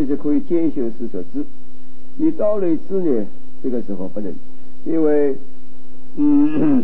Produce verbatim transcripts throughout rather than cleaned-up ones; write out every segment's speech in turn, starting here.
以就可以兼修四所知。以道类知呢，这个时候不能，因为嗯，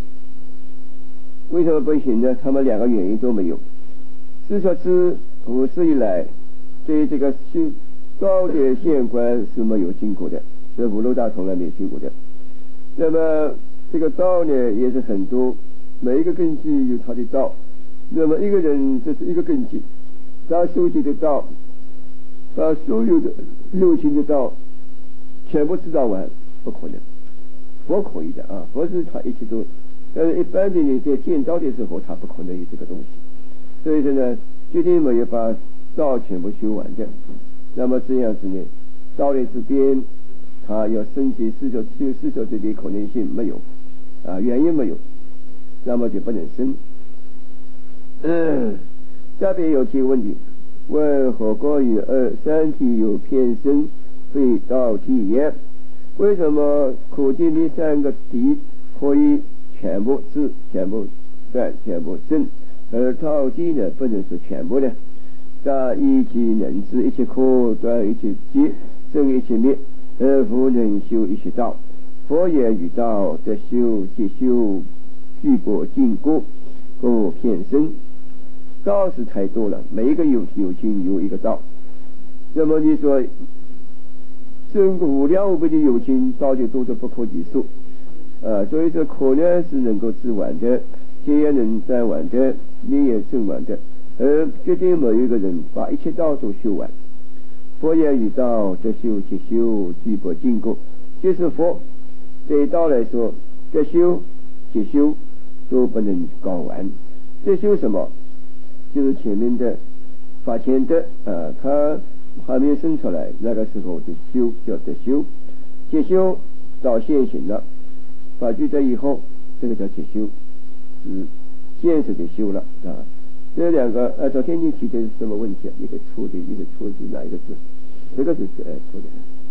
为什么不行呢？他们两个原因都没有。四所知古世以来对这个修道的县官是没有经过的，这五路大从来没有修过的。那么这个道呢也是很多，每一个根基有他的道。那么一个人这是一个根基，他修习的道，把所有的六亲的道全部知道完不可能。佛可以的啊，佛是他一切都，但是一般的人在见道的时候他不可能有这个东西。所以说呢，决定没有把道全部修完的。那么这样子呢，道类之边他要升级四所修四所知的可能性没有啊，原因没有，那么就不能生。嗯，下边有题问题，问何过于二三体有偏生，非道体也？为什么可见的三个体可以全部治、全部断、全部生，而道体呢不能是全部的？但一即能治一切苦，断一切结，生一切灭，而复能修一切道。佛言与道得修即修，具薄尽过，故偏生。道是太多了，每一个有有情有一个道。那么你说这个无量无边的有情道就多得不可计数啊，所以说可能是能够治完的，戒也能断完的，灭也证完的，而决定某一个人把一切道都修完。佛言与道得修即修，具薄尽过，就是佛对道来说，得修即修都不能搞完。得修什么？就是前面的法前的啊，他还没有生出来，那个时候就修叫得修。即修到现行了，法具在以后，这个叫即修，是现实的修了啊。这两个按照天经提的是什么问题啊？一个错的，一个错字，哪一个字？这个就是哎错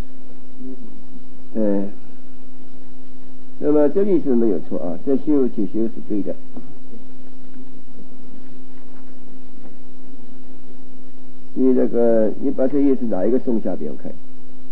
的。哎，那么这里是没有错啊，这修即修是对的。你那个，你把这页是哪一个送下边看？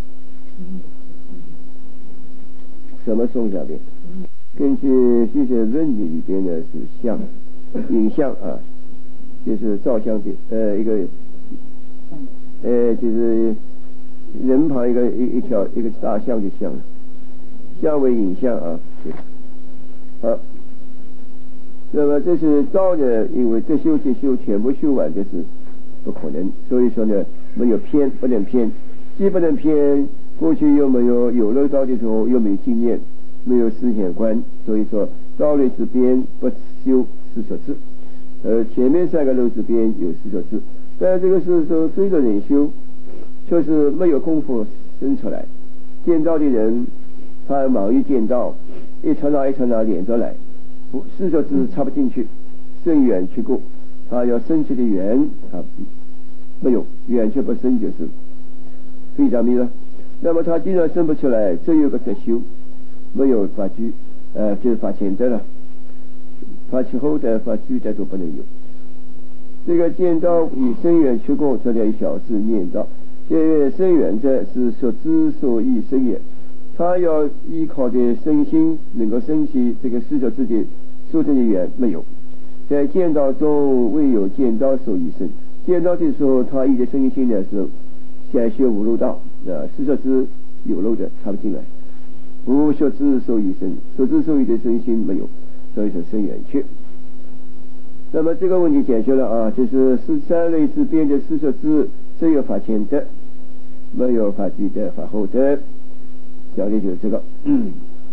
什么送下边？根据这些论理里边呢是像影像啊，就是照相的呃一个呃就是人旁一个一一条一个大象的象，象为影像啊。好，那么这是道呢，因为这修即修全部修完就是不可能，所以说呢没有偏，不能偏，既不能偏，过去又没有有漏道的时候又没经验，没有思想观，所以说道类之边不修四所知，呃前面三个漏之边有四所知，但这个是说追着人修，确实没有功夫生出来。见道的人他忙于见道，一刹那一刹那连着来，不四所知插不进去，甚远去过，他要生起的缘啊没有，远却不生就是非常迷了。那么他既然生不出来，这有个得修，没有法居呃就是法前得了，法其后的法居的都不能有。这个见道以生远去过，这里小字念道，因为生远者是所知所以生也，他要依靠的身心能够升起这个四所知的所证的缘没有。在见道中未有见道所以生，见道的时候他依的身心呢是先学无漏道啊，四所知有漏的插不进来，无所知所以生，所知所以的身心没有，所以说生远去。那么这个问题解决了啊，就是十三类之边的四所知只有法前得，没有法具的法后得，讲的就是这个。嗯，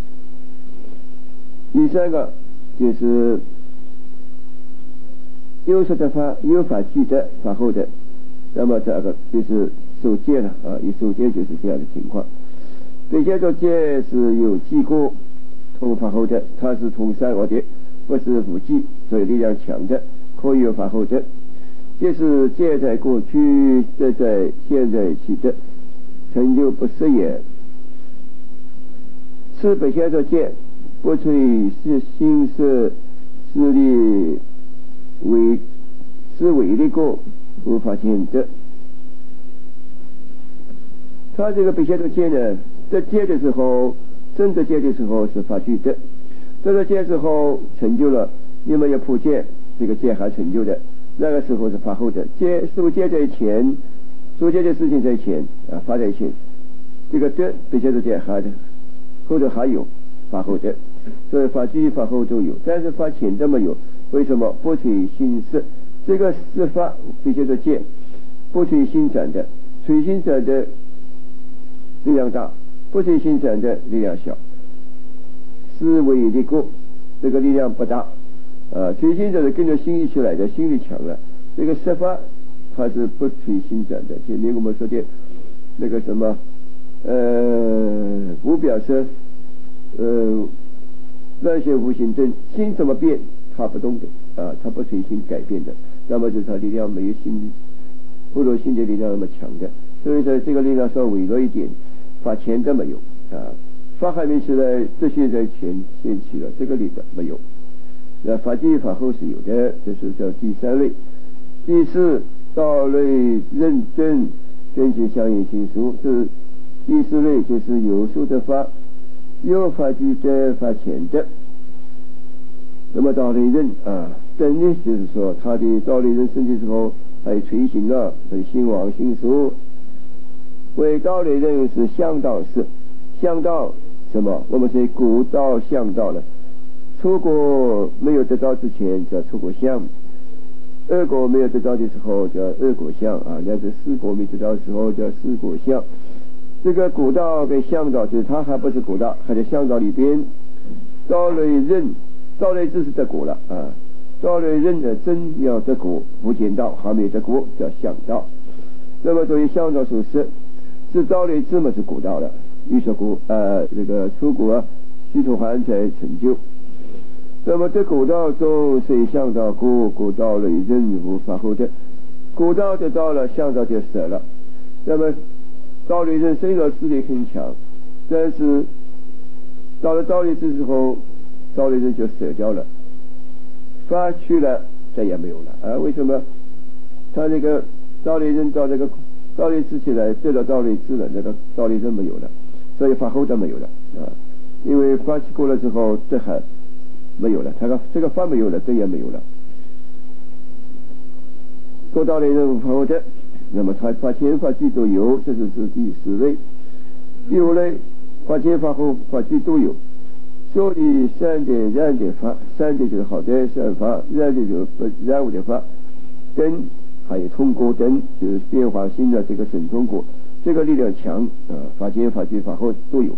第三个就是有说的法有法具的法后的，那么这个就是受戒了啊，一受戒就是这样的情况。对戒着戒是有记过同法后的，它是同三恶的，不是无记，所以力量强的，可以有法后的。戒是戒在过去，这在现在起的，成就不失也。此本现着戒，不随是心色势力为是为力过无法见得。 他这个笔写的戒呢，在戒的时候，真的戒的时候是发具的，这个戒之后成就了，因为要破戒，这个戒还成就的，那个时候是发后的，戒受戒在前，受戒的事情在前啊，发在前，这个的笔写的戒还后头还有发后的，所以发具发后都有，但是发前的没有，为什么？不随心识，这个是发笔写的戒，不随心转的，随心转的力量大，不随心转的力量小，思维的过，这个力量不大，呃，随心转的跟着心一起来的，心力强了。这个十法它是不随心转的，前面我们说的那个什么，呃，无表色，呃，乱现无形真，心怎么变，它不动的啊，它不随心改变的，那么就是它力量没有心，不如心的力量那么强的，所以说这个力量稍微弱一点。发前的没有啊，发还没起来，这些在前先起了，这个里的没有。那发具发后是有的，这是叫第三类。第四道类认证根据相应性数，是第四类，就是有数的发，有发具的发前的。那么道类认啊，真呢就是说他的道类认生的时候还垂行了，是心王心数。为道类认是向道式，向道什么？我们是古道向道了。出国没有得到之前叫出国相，二果没有得到的时候叫二果相啊，那是四果没得到的时候叫四果相。这个古道跟向道就是它还不是古道，还在向道里边。道类认，道类知是得果了啊，道类认的真要得果，无间道还没得果叫向道。那么对于向道属实。是道类知嘛是古道了，预说古呃这个出国虚土还才成就。那么这古道中虽向道故，古道类认无发后的，古道得到了，向道就舍了。那么道类认虽然势力很强，但是到了道类知之后，道类认就舍掉了，发去了再也没有了啊？为什么？他那个道类认到这个道类知起来，对了道类知了，那个道类认没有了，所以发后的没有了啊。因为发起过了之后，这还没有了，他个这个发没有了，这也没有了。做道类认发后的，那么他发前发具都有，这就是第四类。第五类，发前发后发具都有，所以善的然的发，善的就是好的善法，然的就是不然物的法，跟还有通过灯，就是变化性的这个神通过，这个力量强啊，发前发具发后都有。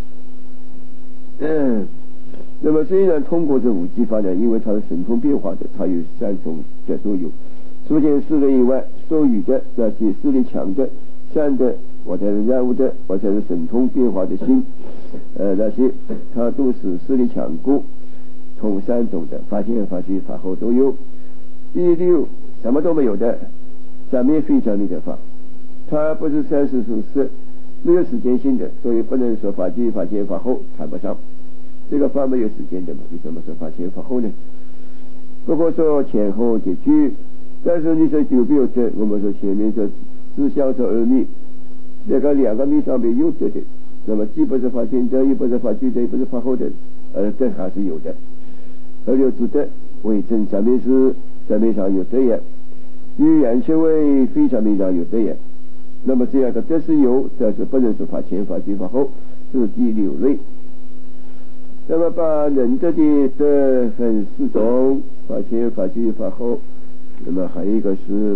嗯，那么虽然通过这五级法呢，因为它是神通变化的，它有三种的都有。除见四类以外，所有的那些势力强的、善的，或者是然物的，或者是神通变化的心，呃，那些它都是势力强故，从三种的发前发具发后都有。第六，什么都没有的，三面非常力的法，它不是三世属实，没有时间性的，所以不能说发具发前发后谈不上。这个法没有时间的嘛，为什么说发前发后呢？不过说前后结局，但是你说有没有这？我们说前面说只相说二密，那个两个密上面有得的，那么既不是发前的，又不是发具的，又不是发后的，呃，这还是有的。而有主的为正三面是三面上有得也，与缘却为非三面上有得也。那么这样的这是有，这是不能说发前发具发后，是第六类。那么把人德的德分四种，发前发具发后，那么还有一个是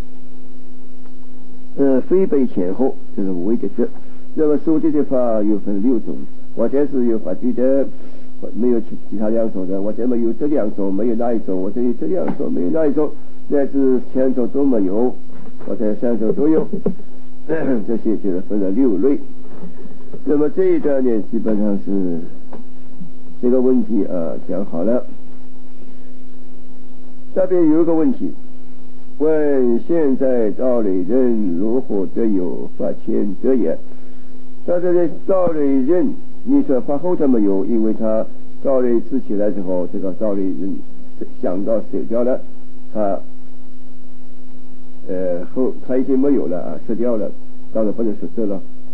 呃非背前后，就是无为的德。那么受的的法又分六种，或者是有发具的，没有其其他两种的，或者没有这两种，没有那一种，或者有这两种，没有那一种，乃至前种都没有，或者三种都有，这些就是分了六类。那么这一段呢，基本上是这个问题啊讲好了。下边有一个问题，问现在道类认如何得有发前得也？他这里道类认，你说发后他没有，因为他道类知起来之后，这个道类认想到舍掉了，他呃后他已经没有了啊，舍掉了，当然不能说舍了，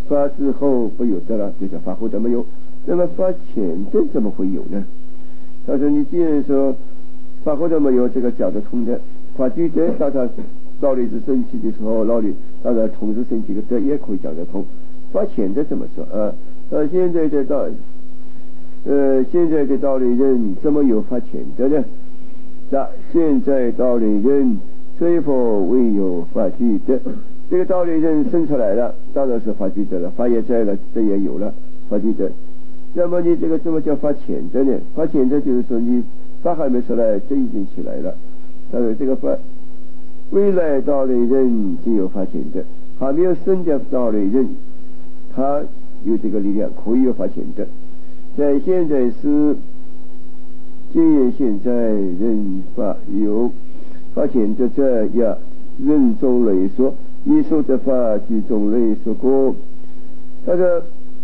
发之后不有得了，就叫发后得没有。那么发前得怎么会有呢？他说你既然说发后得没有，这个讲得通的。发具得当他道理是生气的时候，道理当然同时生气的得也可以讲得通。发前得怎么说啊？呃，现在的道呃现在的道理人怎么有发前得呢？那现在道理人虽否未有发具得？这个道理人生出来了，当然是发具得了，发也在了，这也有了发具得。那么你这个怎么叫发前得呢？发前得就是说你发还没出来，这已经起来了。当然这个发未来道理人就有发前得，还没有生的道理人，他有这个力量可以有发前得。在现在是今日现在人发有发前得者呀，人中类说一说的法即种类说过。他说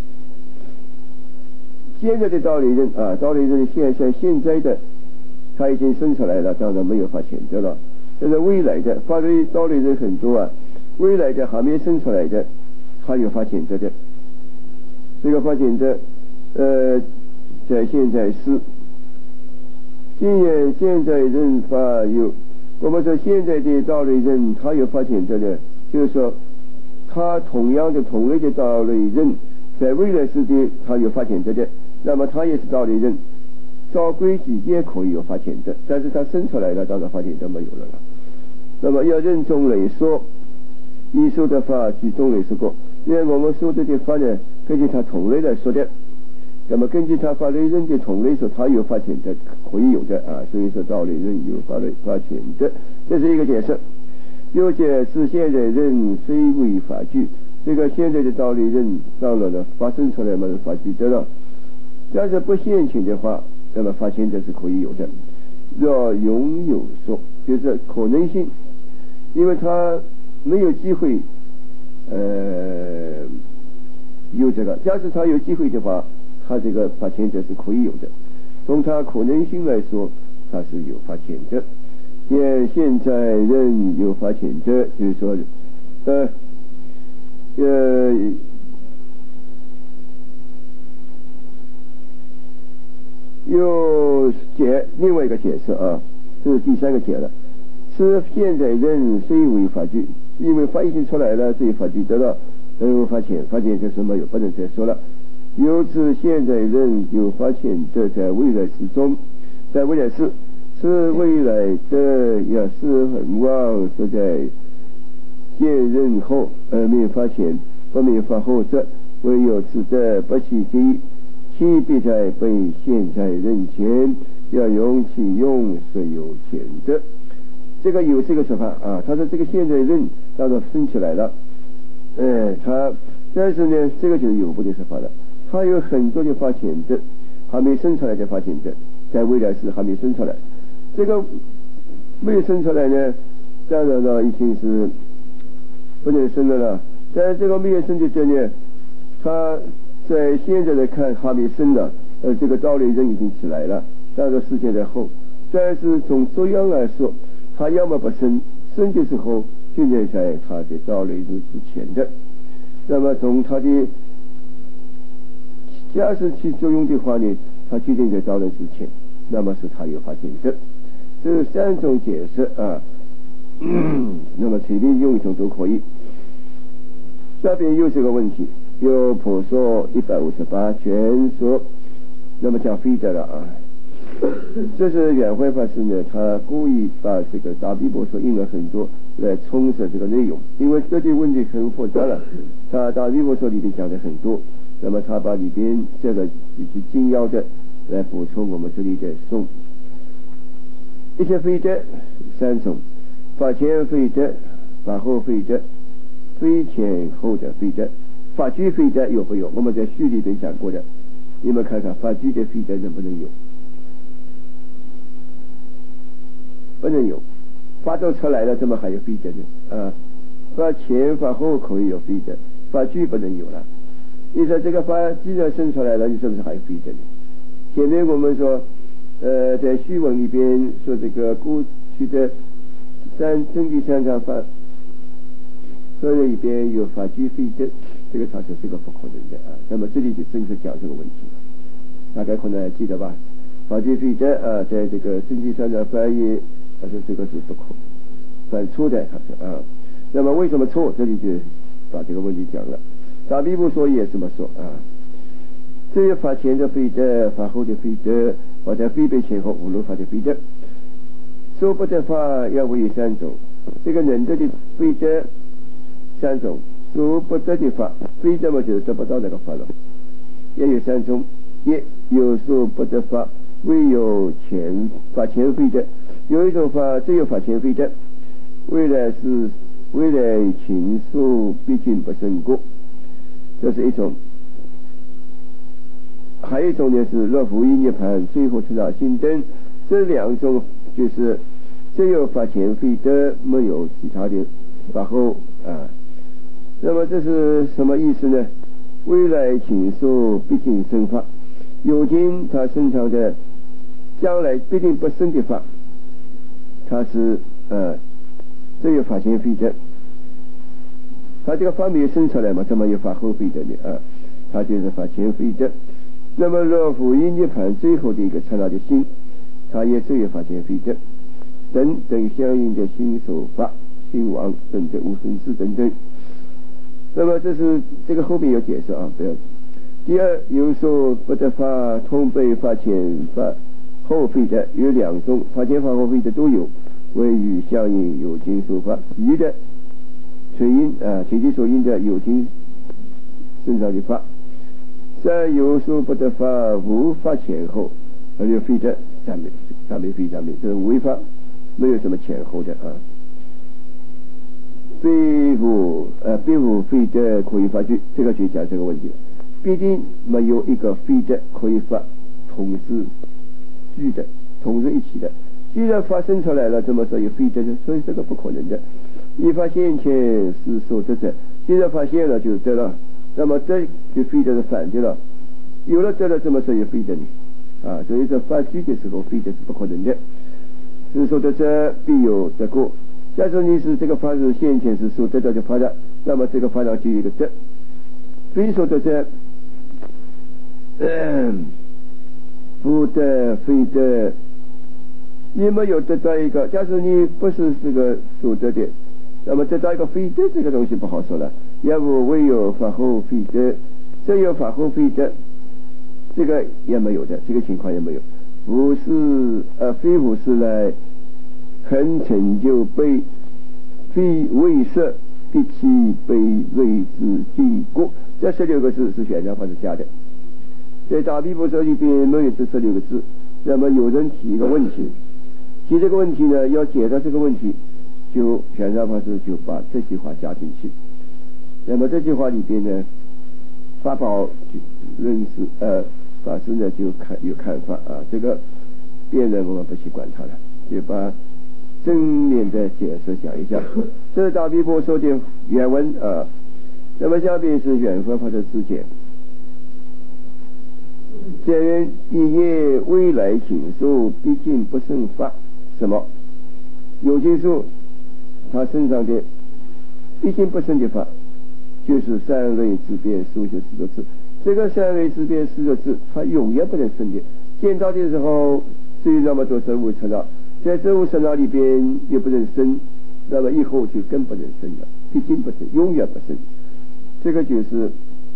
现在的道理人啊，道理人现在现在的他已经生出来了，当然没有发前得了。但是未来的法律道理人很多啊，未来的还没生出来的，他有发前得的。这个发前得呃，在现在是今日现在人法有，我们说现在的道理人他有发前得的，就是说他同样的同类的道理人在未来世界他有发前得的，那么他也是道理人，照规矩也可以有发前得，但是他生出来了，当然发前得没有了了。那么要认中类说，一说的法即中类说过，因为我们说的的法呢，根据他同类来说的，那么根据他法律人的同类说，他有发前得可以有的啊，所以说道理人有法律发前得，这是一个解释。又解释现在人虽为法具，这个现在的道理人当然了发生出来嘛，法具得了，但是不现前的话，那么发前得是可以有的。若拥有说，就是可能性，因为他没有机会呃有这个，假使他有机会的话，他这个发前得是可以有的。从他可能性来说，他是有发前得。也现在人有发前得，就是说呃呃又解另外一个解释啊，这是第三个解了。是现在人虽为法具，因为法已经出来了，所以法具得了，都有发前，发前得什么有不能再说了。由此现在人有发前得在未来世中，在未来世是未来的也是很旺，说在现任后而没有发前，不没有发后者，唯有此得不其机，其必在被现在人前，要用其用是有钱的。这个有这个说法啊，他说这个现在人当然生起来了，呃，他但是呢，这个就是有不的说法了。他有很多的发前得，还没生出来的发前得，在未来世还没生出来。这个没有生出来呢，当然了，已经是不能生了了。但是这个没有生的这呢，他在现在来看还没生了，呃，这个道理人已经起来了，当然时间在后。但是从作用来说，他要么不生，生的时候就在在他的道理人之前的。那么从他的假使起作用的话呢，他决定在道理之前，那么是他有发前得。这是三种解释啊，那么随便用一种都可以。下边又是个问题，有普说一百五十八全说，那么讲非得了啊。这是远慧法师呢，他故意把这个大比波说印了很多来充实这个内容，因为这些问题很复杂了，他大比波说里面讲的很多，那么他把里边这个一些精要的来补充我们这里的诵。一些非得三种，法前非得，法后非得，非前后的非得。法具非得有不有？我们在序里边讲过的，你们看看法具的非得能不能有？不能有，法都出来了，怎么还有非得呢？啊，法前法后可以有非得，法具不能有了。你说这个法既然生出来了，你是不是还有非得呢？前面我们说呃，在序文里边说这个过去的三真谛三藏法，说里边有法具非得， 这个他说这个不可能的啊。那么这里就正式讲这个问题，大概可能还记得吧？法界非得啊，在这个圣经上的翻译，他说这个是不可犯错的，他说啊。那么为什么错？这里就把这个问题讲了。大比部说也这么说啊。至于法前的非得，法后的非得，或者非被前后无漏法的非得，说不得法要为三种。这个能得的非得三种，说不得的法非得嘛就得不到那个法了，也有三种，也有说不得法唯有前法前非得，有一种法只有法前非得，未来是未来情数毕竟不胜过，这是一种。还有一种呢是若福音涅盘最后成道心灯，这两种就是只有法前非得，没有其他的法后啊。那么这是什么意思呢？未来请受毕竟生法，有今它生长的将来必定不生的法，它是呃只有法前非得，它这个法没有生出来嘛，怎么有法后非得呢？啊，它就是法前非得。那么若福音涅盘最后的一个刹那的心，它也只有法前非得，等等相应的心手法、心王等等无生死等等。那么这是这个后面有解释啊，不要。第二，有说不得法同被法前法后非得，有两种，法前法后非得都有，为与相应有情说法，一的随因啊，随其所因的有情身上的法。三有说不得法无法前后，而有非得，三没三没非三没，这是违法，没有什么前后的啊。非无呃非无非得可以发具，这个就讲这个问题了，必定没有一个非得可以发同时具的，同时一起的。既然发生出来了，怎么说有非得呢？所以这个不可能的。一发现前是所得者，既然发现了就得了，那么这就非得是反的了。有了得了，怎么说有非得呢？啊，所以说发具的时候非得是不可能的。是所得者必有得过。假设你是这个法是先前是所得到的法的，那么这个法上就有一个得。非所得者，不得非得，你没有得到一个。假设你不是这个所得的，那么得到一个非得这个东西不好说了。要不唯有法后非得，只有法后非得，这个也没有的，这个情况也没有。不是呃，非不是来恒成就悲，非为色必其悲为之地过。这十六个字是玄奘法师加的，在大毗婆舍里边没有这十六个字。那么有人提一个问题，提这个问题呢，要解答这个问题，就玄奘法师就把这句话加进去。那么这句话里边呢，法宝论师呃法师呢就看有看法啊，这个辩论我们不去管它了，就把正面的解释讲一讲。这是大毗婆舍的原文啊。那么下边是圆佛法的知见。见人一业未来请受毕竟不胜法，什么有情说他身上的毕竟不胜的法，就是三类之变数学四个字。这个三类之变四个字它永远不能生的。见到的时候只有那么多生物刹那，在生物刹那里边又不能生，那么以后就更不能生了，毕竟不生，永远不生。这个就是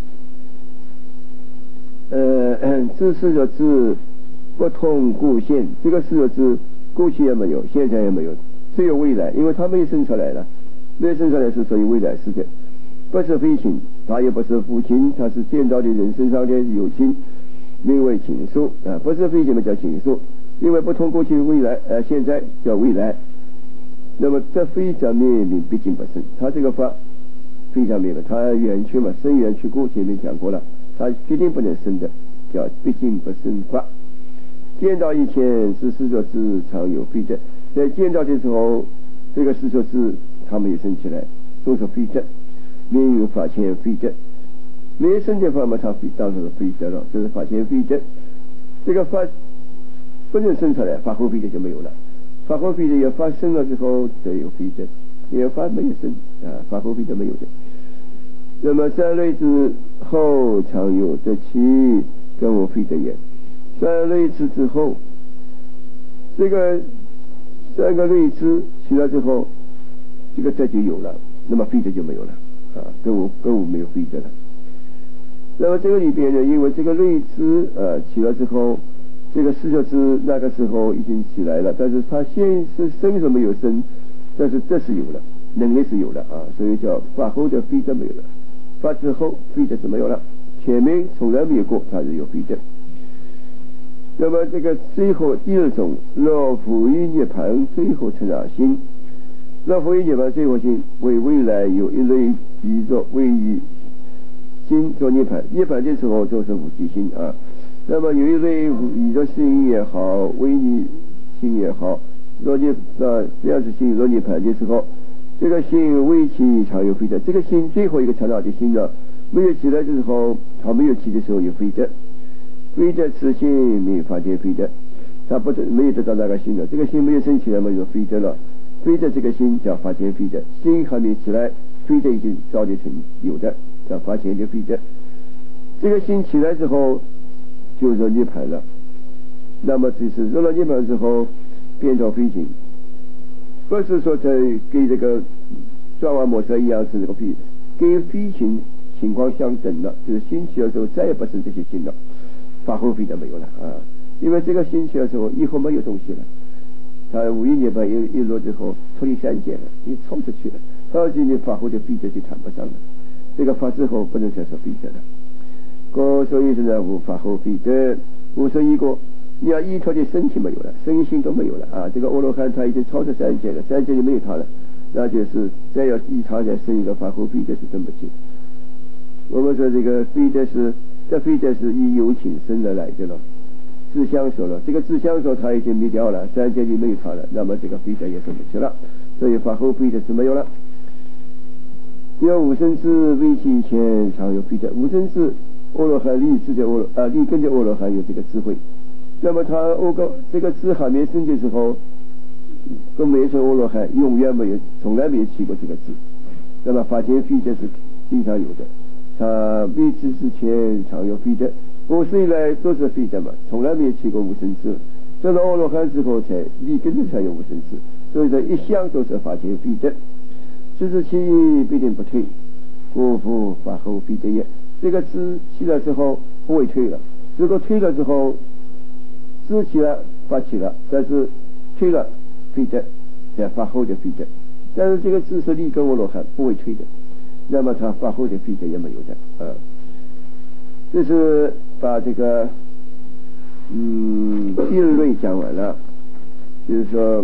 呃这四个字不同故现，这个四个字过去也没有，现在也没有，只有未来，因为它没有生出来了，没有生出来是属于未来世界。不是非情，它也不是父亲，它是见到的人身上的有情，名为情数啊，不是非情嘛叫情数，因为不同过去未来呃现在叫未来。那么这非常灭名毕竟不生，它这个法非常灭名，它圆缺嘛，生圆缺故，前面讲过了，它决定不能生的，叫毕竟不生法。见到以前是四个字常有非得，在见到的时候这个四个字它没有生起来，都是非得，名有法前非得，没有生的法嘛，它当成是非得了，这是法前非得。这个法不能生出来，法后非得就没有了。法后非得要发生了之后才有非得，因为法没有生啊，法后非得没有的。 那么三类之后常有得起，跟我非得也。三类之之后，这个三个类之起来之后，这个这就有了，那么非得就没有了啊，跟我跟我没有非得了。那么这个里边呢，因为这个类之呃起来之后，这个四个字那个时候已经起来了，但是它先是生是没有生，但是这是有了，能力是有了啊，所以叫发后的非得没有了，发之后非得是没有了，前面从来没有过，它是有非得。那么这个最后第二种若复于涅盘最后成了心，若复于涅盘最后心为未来有一类比作为于心做涅盘，涅盘的时候就是无极心啊。那么有一类以着心也好，为你心也好，若涅呃这样子心若涅盘的时候，这个心为其常有非得，这个心最后一个长老的心呢，没有起来的时候，它没有起的时候有非得。非得此心没有发现非得，他不得没有得到那个心了，这个心没有升起来嘛，就非得了。非得这个心叫发现非得，心还没起来，非得已经造就成有的，叫发现的非得。这个心起来之后，就入涅盘了。那么就是入了涅盘之后，变成飞行，不是说在跟这个转弯摩车一样是这个飞，跟飞行情况相等了，就是心起来之后再也不是这些心了。发后非得没有了啊，因为这个心起来之后以后没有东西了，他五一年半一一落之后脱离三界了，你冲出去了，到今你发后的非得就谈不上了，这个发之后不能再说非得了。个所以是呢，无发后非得，无说一个，你要依靠的身体没有了，身心都没有了啊，这个阿罗汉他已经超出三界了，三界就没有他了，那就是再要依他再生一个发后非得是真不行。我们说这个非得是。这非得是以有情生而来的了，自相守了，这个自相守它已经灭掉了，三界里没有它了，那么这个非得也生不起了，所以发后非得是没有了。第二无生智为其前常有非得，无生智阿罗汉立志的阿罗啊立根的阿罗汉有这个智慧，那么他阿个这个智还没生的时候，都没成阿罗汉，永远没有，从来没有起过这个智，那么发现非得是经常有的。他立志之前常有非得，我生以来都是非得嘛，从来没有起过无生智，到了阿罗汉之后才立根子才有无生智，所以说一向都是发现非得，知之其意必定不退，故复发后非得也。这个知起来之后不会退了，如果退了之后，知起了发起了，但是退了非得，再发后的非得，但是这个知是立根阿罗汉不会退的。那么他发后的非得也没有的啊，这是把这个嗯第二类讲完了，就是说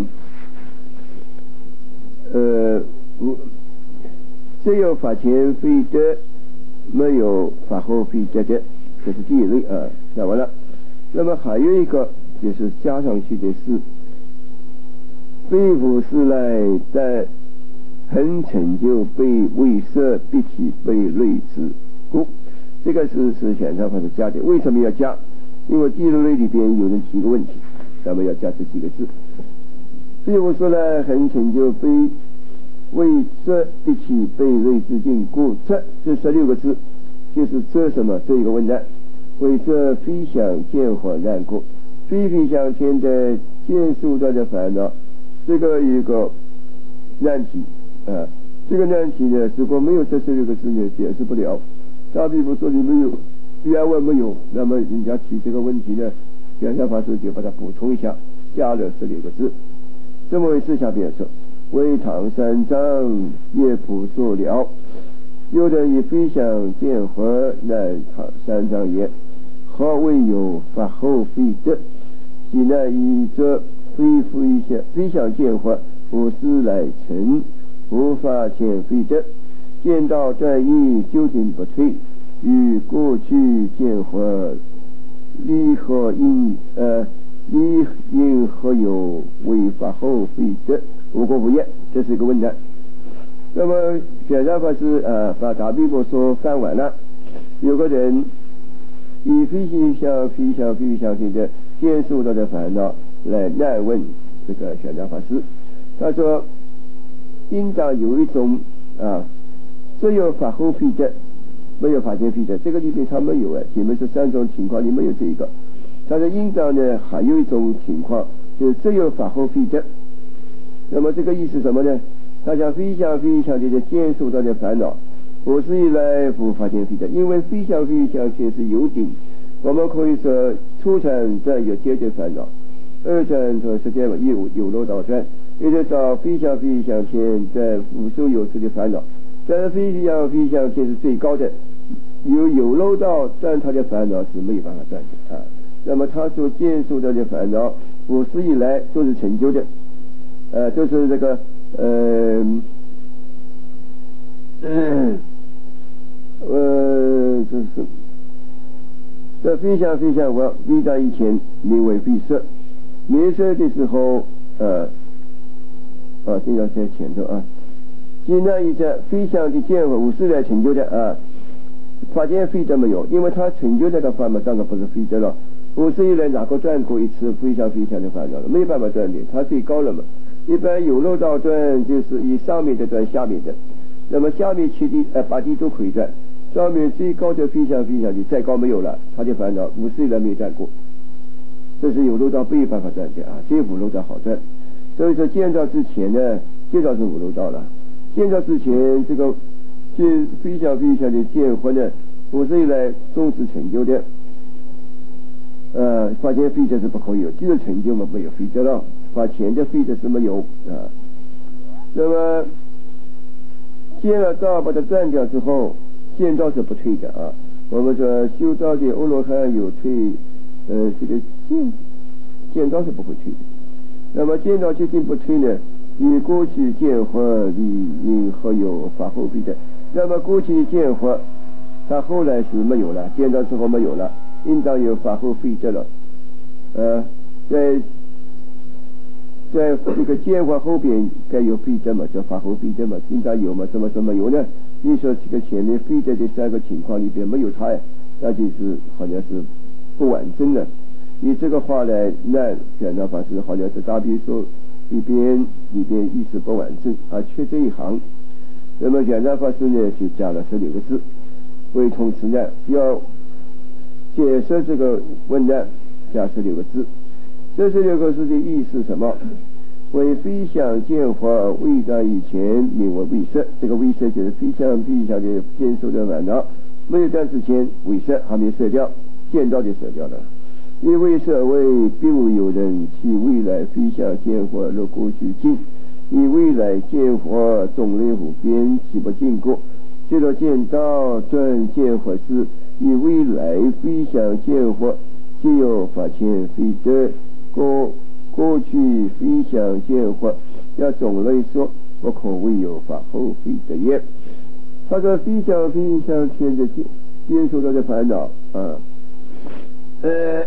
呃只有发前非得，没有发后非得的，这是第一类啊，讲完了。那么还有一个就是加上去的是非复是来在恒成就被为色必体被类之故，这个是是显上法是加的。为什么要加？因为第二类里边有人提个问题，咱们要加这几个字。非复是来恒成就被为色必体被类之境故，这这十六个字就是这什么？这一个问难，为这非想见惑难过，非非想天的见受到的烦恼，这个一个难题。啊，这个难题呢，如果没有这十六个字呢，解释不了。大比如说你没有原文没有，那么人家提这个问题呢，玄奘法师就把它补充一下，加了十六个字。这么回事下边说，为唐三藏业普所了，有人以非想见惑乃唐三藏也，何谓有发后非得？即乃以这非非想非想见惑不思来成，无法前非得，见到转意究竟不退，与过去见惑离合因呃离因何有为发后非得？无过不言，这是一个问题。那么玄奘法师呃把大比婆说翻完了，有个人以非心想非想非想心的见受到的烦恼来难问这个玄奘法师，他说应当有一种啊，只有发后非得没有法前非的，这个里面它没有啊。前面是三种情况里没有这一个，但是应当呢还有一种情况，就是只有法后非的。那么这个意思什么呢？他讲非想非想的见受到的烦恼，我是以来无法前非的，因为非想非想却是有顶，我们可以说初禅在有解决烦恼，二禅说实际上有有漏倒转，一直到非想非想前在无所有处的烦恼，但是非想非想前是最高的，有有漏到断他的烦恼是没有办法断的啊。那么他所见受到的烦恼，无始以来都是成就的，呃，就是这个呃呃呃，就是这非想非想我遇到以前名为非色，没色的时候呃啊，这要在前头啊。今天一个非想的见法无始来成就的啊，法界非得没有，因为他成就这个法嘛，当然不是非得了。无始以来哪个断过一次非想非想的烦恼了？没有办法断的，它最高了嘛。一般有漏道断就是以上面的断下面的，那么下面七地呃八地都可以断，上面最高的非想非想的再高没有了，他的烦恼无始以来没有断过，这是有漏道没有办法断的啊，这无漏道好断。所以说见到之前呢，见到是无漏道了。见到之前这个见非想非想的见惑呢，无始以来终是成就的。呃，法前非得是不可以有，就是成就嘛，没有非得了。法前的非得是没有啊。那么见了道把它断掉之后，见道是不退的啊。我们说修道的阿罗汉有退，呃，这个见见道是不会退的。那么见道究竟不退呢？以过去见惑理应和有法后非的。那么过去见惑，它后来是没有了，见到之后没有了，应当有法后非的了。呃，在在这个见惑后边该有非的嘛，叫法后非的嘛，应当有嘛？怎么怎么有呢？你说这个前面非的这三个情况里边没有它，那就是好像是不完整的。以这个话来，那显然法师好像是大比说里边里边意思不完整，而缺这一行。那么显然法师呢就加了十六个字，为同时呢要解释这个问呢加十六个字。这十六个字的意思是什么？为非想见惑未断以前名为未色，这个未色就是非想非想的见受的烦恼没有断之前未色还没色掉，见到就色掉了。因为色为必无有人其未来非想见惑若过去尽，以未来见惑种类无边岂不尽过？接着见到断见惑是以未来非想见惑既有法前非得过过去非想见惑，要种类说不可谓有法后非得也。他说非想非想前的见见受到的烦恼啊，呃，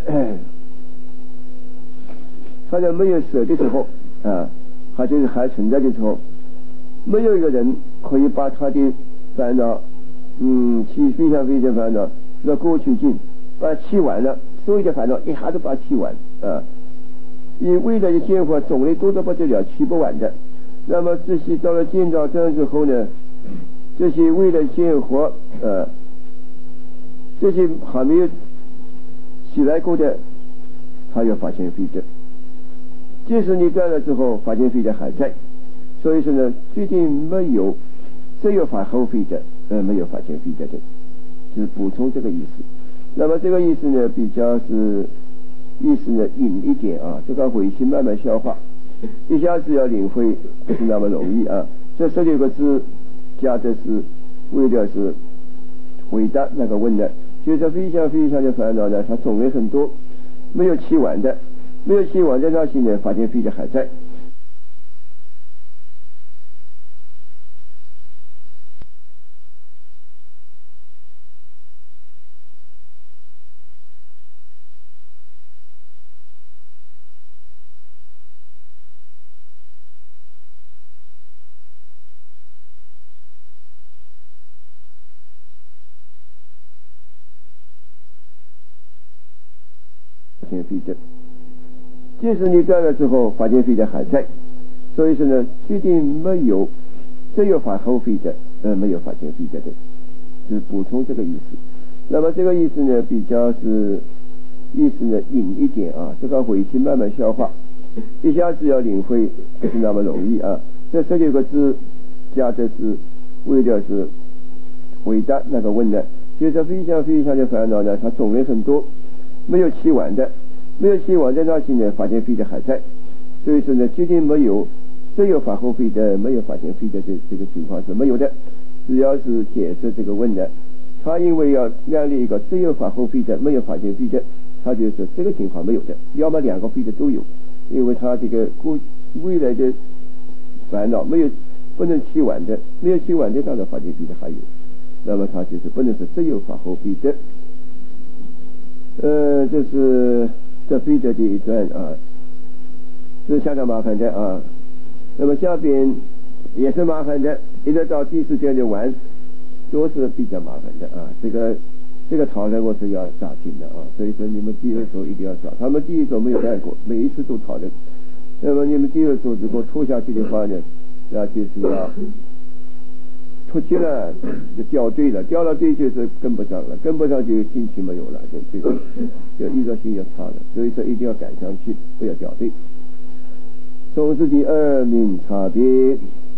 他在没有舍的时候啊，还就是还存在的时候，没有一个人可以把他的烦恼，嗯，起非想非想烦恼，那过去尽，把它气完了，所有的烦恼一下子把它气完啊。以未来的见惑种类多得不得了，气不完的。那么这些到了见到这样之后呢，这些未来见惑，呃，这些还没有起来过的，他有法前非的。即使你断了之后，法前非的还在。所以说呢，决定没有只有法后非的，呃，没有法前非的的，是补充这个意思。那么这个意思呢，比较是意思呢隐一点啊，这个回去慢慢消化，一下子要领会不是那么容易啊。这十六个字加的是为了是回答那个问的，就是非常非常的烦恼呢，它种类很多，没有起完的，没有起完的那些呢，法前非的还在。法前非的，即使你断了之后，法前非的还在。所以说呢，决定没有只有法后非的，呃，没有法前非的的， 是补充这个意思。那么这个意思呢，比较是意思呢隐一点啊，这个回去慢慢消化，一下子要领会不是那么容易啊。这十六个字加的是为了是回答那个问的，就是非常非常的烦恼呢，它种类很多，没有期完的，没有期完的那些呢，法前非的还在，所以说呢，究竟没有只有法后非的，没有法前非的这这个情况是没有的。只要是解释这个问的，他因为要安立一个只有法后非的，没有法前非的，他就说这个情况没有的，要么两个非的都有，因为他这个过未来的烦恼没有不能期完的，没有期完的当然法前非的还有，那么他就是不能是只有法后非的。呃，这是这非的第一段啊，这是相当麻烦的啊。那么下边也是麻烦的，一直到第四卷就完，都是比较麻烦的啊。这个这个讨论我是要抓紧的啊，所以说你们第二周一定要抓。他们第一周没有干过，每一次都讨论。那么你们第二周如果拖下去的话呢，那就是要拖去了就掉队了，掉了队就是跟不上了，跟不上就心情没有了，就就就艺术性要差了。所以说一定要赶上去，不要掉队。从是第二名差别，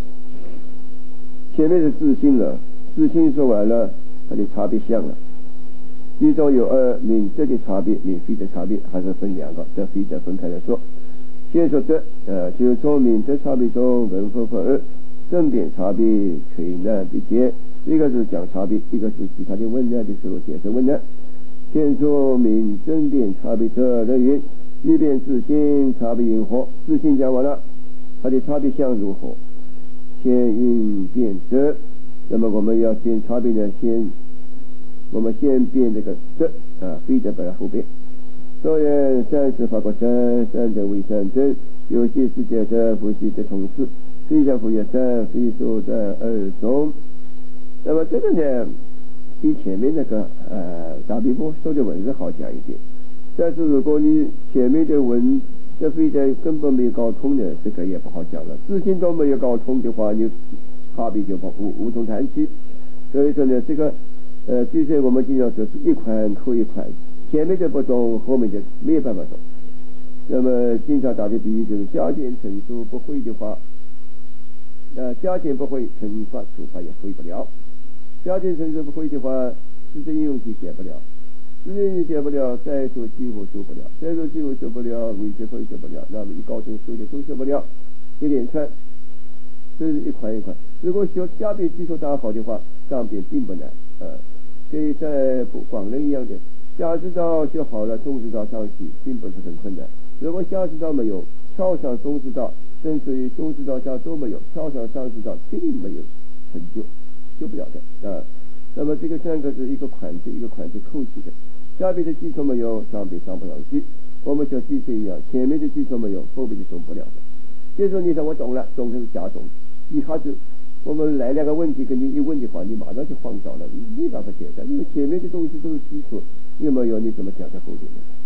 前面是自信了，自信说完了，它的差别项了。其中有二名这的差别，名非的差别，还是分两个，这非的分开来说。先说这，呃，就从名这差别中文分分二，正辩差别可以难比解。一个是讲差别，一个是其他的问难的时候解释问难。先说明正辩差别者的云。一边自信差别因何？自信讲完了，它的差别项如何？先因变则，那么我们要先差别呢，先我们先变这个则啊，非得摆在后边。所以三是法国三，三者为三真，有些世界的复习的同时，非相复也三，非说在二中。那么这个呢，比前面那个呃大比波说的文字好讲一点。但是如果你前面的文这非得根本没有搞通呢，这个也不好讲了。自信都没有搞通的话，你差别就不无无从谈起。所以说呢，这个呃，就是我们经常说是一款扣一款，前面的不懂，后面就没有办法懂。那么经常打的比喻就是加减乘除不会的话，呃，加减不会，乘法除法也会不了。加减乘除不会的话，实质应用题解不了。实际你解不了，再做几乎做不了，再做几乎做不了，微积分学不了，那么一高中数学都学不了，一连串，这是一款一款。如果学下边基础打好的话，上边并不难，呃，跟在广论一样的，下知道学好了，中知道上去，并不是很困难。如果下知道没有，跳上中知道，甚至于中知道下都没有，跳上上知道，并没有成就，修不了的啊。那么这个三个是一个款子一个款子扣起的，下边的基础没有，上边上不上去。我们学数学一样，前面的基础没有，后面就懂不了的。这时候你说我懂了，懂的是假懂，一下子我们来两个问题跟你一问的话，你马上就慌着了，没办法解释，因为前面的东西都是基础，有没有你怎么讲在后边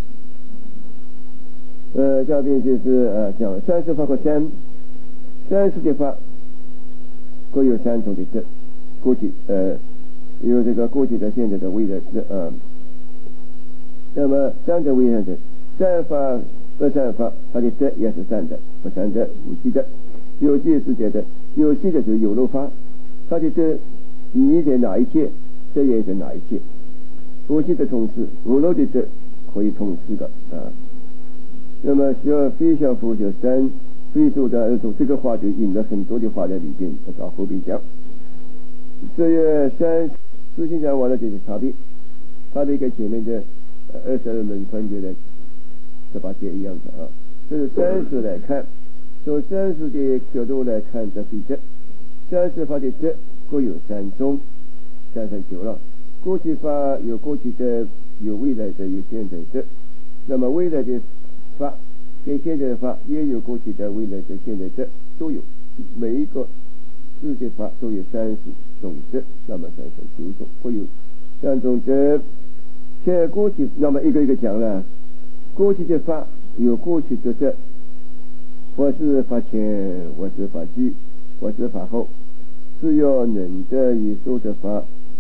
呢？呃，下边就是呃讲三十法和三，三十的法各有三种的证，过去呃。有这个过去的、现在的、未来的呃，那么三者为三者，善法不善法，它的德也是善的，不善的、无记的，有记是觉的，有记的就是有漏法，它的德你在哪一切，德也在哪一切，无记的同时，无漏的德可以同时的啊。那么需要非相符就三，非说的二种，这个话就引了很多的话在里边，到后边讲。这个三。自信讲完了就是差别，差别跟前面的二十二门分别的十八节一样的啊。这是三十来看，从三十的角度来看这非则，三十法的则各有三种，三十九了。过去法有过去的，有未来的，有现在的。那么未来的法跟现在的法也有过去的、未来的、现在的都有，每一个世界法都有三十种则，那么三十九种，会有三种则。现过去，那么一个一个讲了。过去的法有过去的则，我是法前，我是法居，我是法后，只要能得与受的法，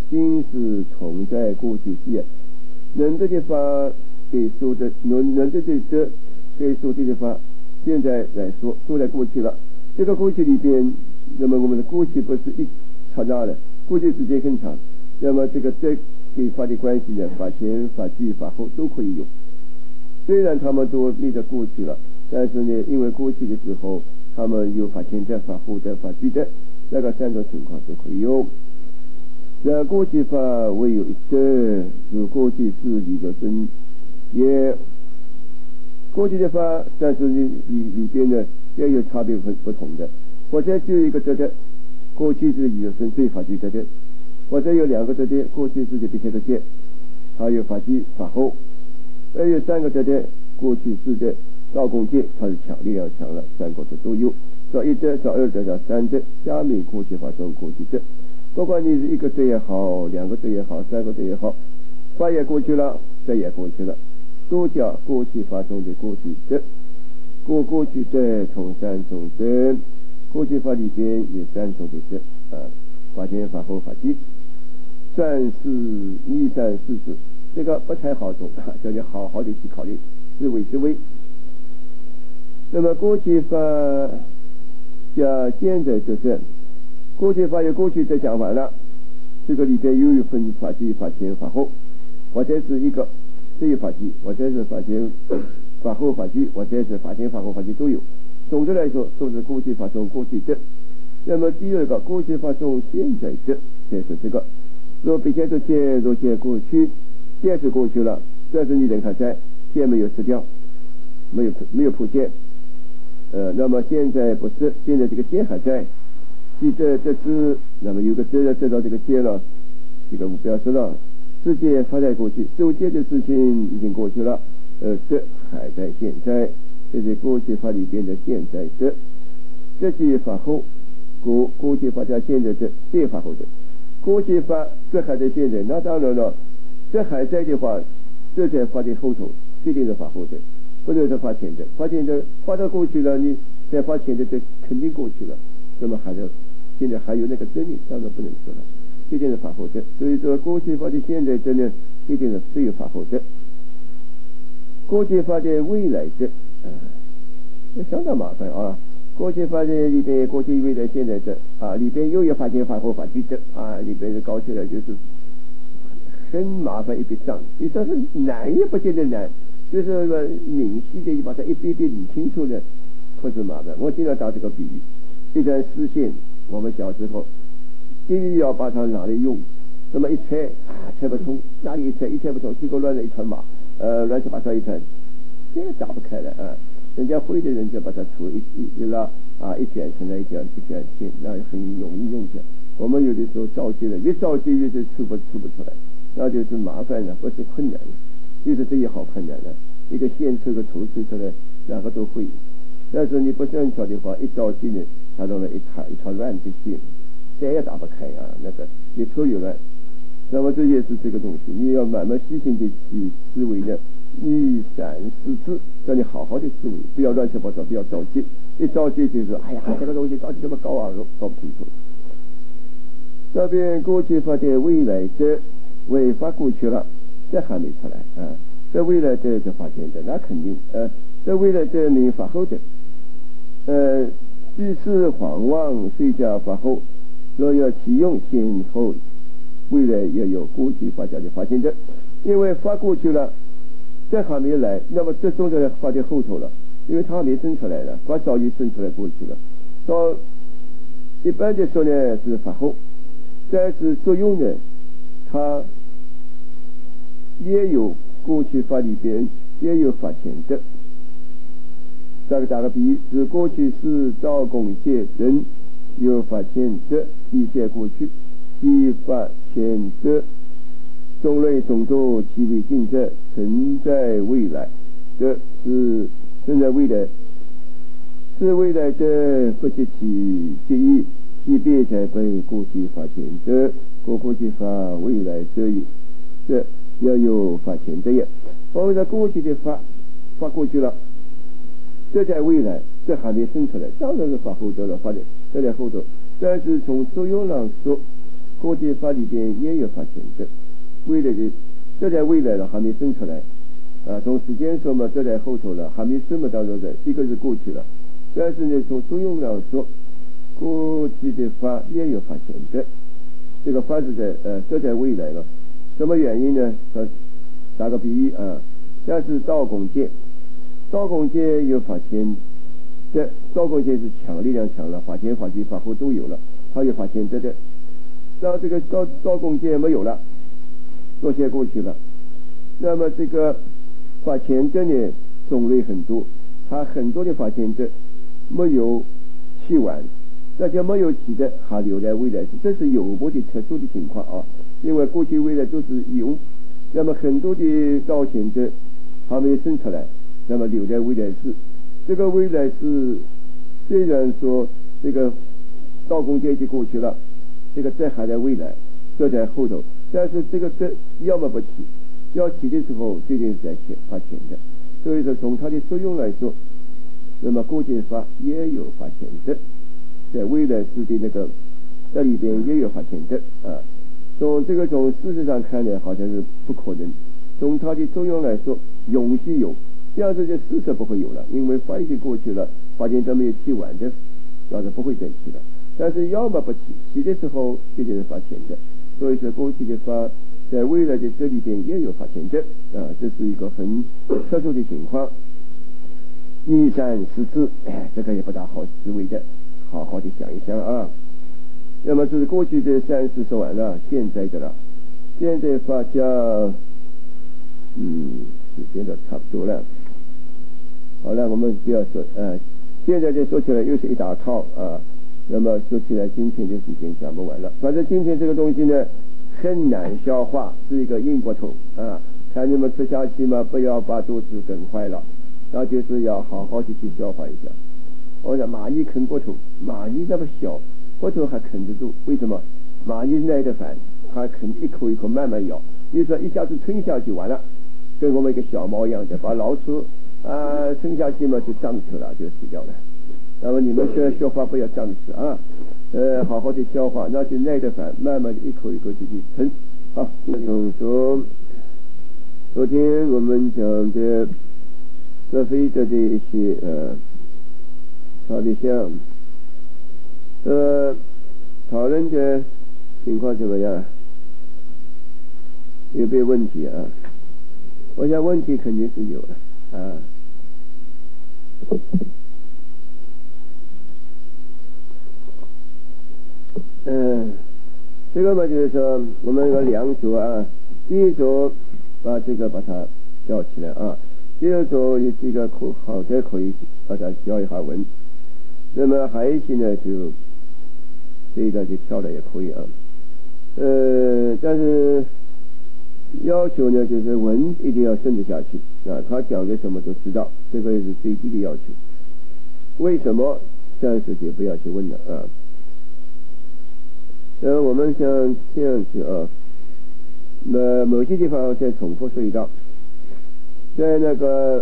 今是同在过去时也。能这些法给说的，能能这些这给说这些法，现在来说都在过去了。这个过去里边，那么我们的过去不是一刹那的，过去时间很长。那么这个这给法的关系呢，法前、法具、法后都可以用。虽然他们都立在过去了，但是呢，因为过去的时候他们有法前的、法后的、法具的，那个三种情况都可以用。那过去法唯有一个，就过去是一个真也。过去的法，但是里里里边呢也有差别不不同的，或者只有一个得的，过去是一个真对法具得的，或者有两个得的，过去是的比较得的，还有法具法后，还有三个得的，过去是的道共界，它是强烈要强了，三个的都有，找一得，找二得，找三得，加密过去法中过去得。不管你是一个得也好，两个得也好，三个得也好，法也过去了，得也过去了，都叫过去法中的过去得。过过去得从三种得，过去法里边有三种的得啊，法前、法后、法具，算是一三四四，这个不太好懂，叫你好好的去考虑，思维思维。那么过去法加现在就是。过去法有过去的讲完了，这个里边又有分法具、法前、法后，或者是一个这有法具，或者是法前、法后法具，或者是法前、法后法具都有。总的来说，都是过去法中过去的。那么第二个，过去法中现在的，就是这个。若比现在现，若现过去，现是过去了，但是你人还在，现没有吃掉，没有没有破现。呃，那么现在不是，现在这个现还在。记得这只，那么有个这要知道这个界了，这个目标是了，世界发展过去，受戒的事情已经过去了，呃，这还在现在，这是过去法里边的现在这，这是法后，过过去法加现在这，这法后的，过去法这还在现在，那当然了，这还在的话，这在法的后头，必定是法后的，不能是法前的，法前的法到过去了，你在法前的这肯定过去了，那么还是。现在还有那个真理，当然不能说了，毕竟是法后的。所以说，过去法的现在真的毕竟是只有法后的，过去法的未来的，啊，相当麻烦啊。过去法的里边，过去未来现在的啊，里边又有法前、法后、法具的啊，里边搞起来就是很麻烦一笔账。你说是难也不见得难，就是说明细的把它一笔笔理清楚的，可是麻烦。我经常打这个比喻，一条丝线。我们小时候，硬是要把它拿来用，那么一拆啊，拆不通，哪里一拆一拆不通，结果乱了一团麻，呃，乱七八糟一团，这个打不开了啊！人家会的人就把它出一一一拉啊，一卷成了一条一卷线，那很容易用的。我们有的时候着急了，越着急越是出不出不出来，那就是麻烦了，不是困难了，就是这也好困难了。一个线出个图出出来，两个都会，但是你不正巧的话，一着急呢。他弄了一团一团乱的线，再也打不开啊！那个越抽越乱。那么这也是这个东西，你要慢慢细心的去思维的，一三四次，叫你好好的思维，不要乱七八糟，不要着急。一着急就是，哎呀，这个东西到底这么高啊，搞不清楚。那边过去发的未来的未发过去了，这还没出来啊！这未来的就发现的，那肯定呃，这未来的没发后的，呃。居士皇王虽加法后，若要启用先后，未来也有过去法家的发现的，因为发过去了，这还没来，那么这种的发在后头了，因为它还没生出来了，法早已生出来过去了。到一般的说呢是法后，但是作用呢，它也有过去法里边也有法前的。再个打个比喻，是过去是道共界人有法前的一些过去，即法前的种类种多，其为尽者存在未来，这是存在未来，是未来的不及其记忆，即别在被过去法前的，过过去法未来的，这要有法前的也。我们的过去的法发过去了。这在未来，这还没生出来，当然是法后头了，法的这在后头。但是从作用上说， 过去法里边也有发现的，未来的这在未来了还没生出来啊，从时间说嘛，这在后头了，还没这么当中的，一个是过去了，但是呢，从作用来说，过去的法也有发现的，这个法是在呃，这在未来了，什么原因呢？说打个比喻啊，像是道共界，道共界有发现的，道共界是强力量强了，法前法具法后都有了，它有发现这的。当这个道道共界没有了，多些过去了，那么这个法前者呢种类很多，它很多的法前者没有起完，那就没有起的还留在未来世，这是有波的特殊的情况啊，因为过去未来都是有，那么很多的道前者还没有生出来，那么留在未来世，这个未来世虽然说这个道共界已经过去了，这个这还在未来，这在后头，但是这个这要么不起，要起的时候最近是在前发现的，所以说从它的作用来说，那么过去法也有发现的，在未来世的那个这里边也有发现的啊。从这个从事实上看呢，好像是不可能，从它的作用来说，永续有，这样子就事实不会有了，因为法已经过去了，发现都没有起完的，要是不会再起了。但是要么不起，起的时候就就是发现的，所以说过去的法在未来的这里边也有发现的啊，这是一个很特殊的情况。一三四字，这个也不大好思维的，好好的想一想啊。那么这是过去的三世说完了，现在的了，现在法教，嗯，时间都差不多了。好了，我们不要说，呃，现在就说起来又是一大套啊。那么说起来，今天的时间讲不完了。反正今天这个东西呢，很难消化，是一个硬骨头啊。看你们吃下去嘛，不要把肚子梗坏了，那就是要好好的去消化一下。我想蚂蚁啃骨头，蚂蚁那么小，骨头还啃得住，为什么？蚂蚁耐得烦，它啃一口一口慢慢咬。你说一下子吞下去完了，跟我们一个小猫一样的，把老鼠啊吞下去嘛，就胀死了，就死掉了。那么你们学消化不要这样子啊，呃，好好的消化，那就耐得烦，慢慢的一口一口的去吞。好，从说昨天我们讲的这非洲的一些呃好的像呃讨论的情况怎么样？有没有问题啊？我想问题肯定是有的啊。嗯，这个嘛就是说我们有两组啊，第一组把这个把它教起来啊，第二组有几个可好的可以把它教一下文，那么还有一些呢就这一段就跳了也可以啊，呃，但是要求呢就是文一定要顺着下去啊，他讲的什么都知道，这个是最低的要求。为什么？暂时就不要去问了啊。呃，我们像这样子啊，那某些地方再重复说一道，在那个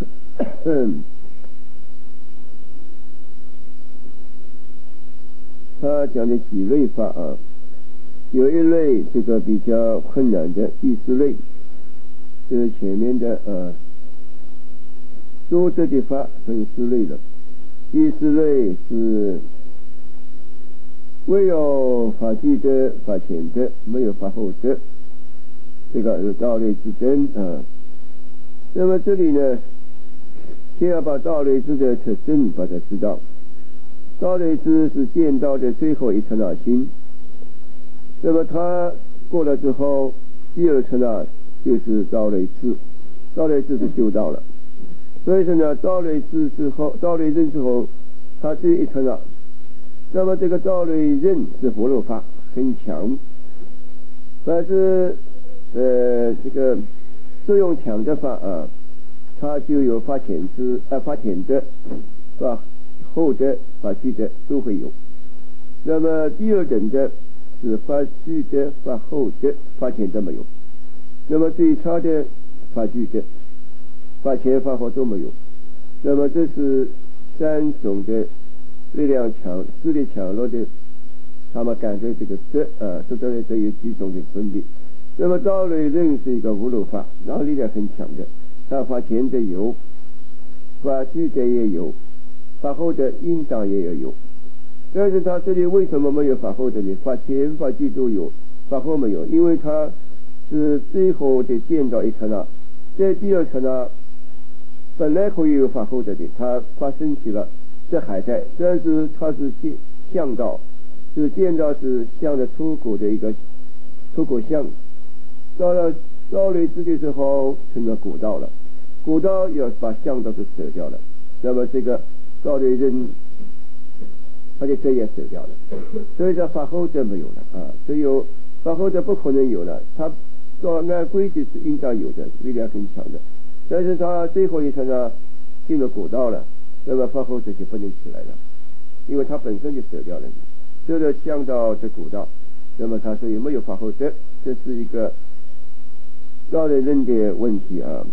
他讲的几类法啊，有一类这个比较困难的第四类，就是前面的呃说这的法分四类了，第四类是唯有法具的、法前的，没有法后的，这个是道类之争啊。那么这里呢，先要把道类之的特征把它知道。道类之是见到的最后一刹那心，那么它过了之后，第二刹那就是道类之，道类之是修道了。所以说呢，道类之之后，道类认之后，它只有一刹那。那么这个道类认是佛罗法很强，但是呃这个作用强的法啊，它就有法前之啊法前的法后的法具的都会有。那么第二等的是法具的法后的法前的没有。那么最差的法具的法前法后都没有。那么这是三种的力量强、势力强弱的他们感觉这个责呃，这这这有几种的分别。那么造罪人是一个无漏法，然后力量很强的，他发前者有，发具者也有，发后者应当也要有。但是他这里为什么没有发后者呢？发前发具都有，发后没有，因为他是最后的见到一刹那，在第二刹那本来可以有发后者的，他发生起了，这还在，但是他是见向到，就是见到是向着出口的一个出口向，到了到了这个时候成了古道了，古道要把向道是舍掉了，那么这个到了人他就这也舍掉了，所以说发后者没有了啊，只有发后者不可能有了，他说按规矩是应当有的，力量很强的，但是他最后一层呢进了古道了，那么发后者就不能起来了，因为他本身就舍掉了，这个向到这古道，那么他说有没有发后者，这是一个道理人的问题啊。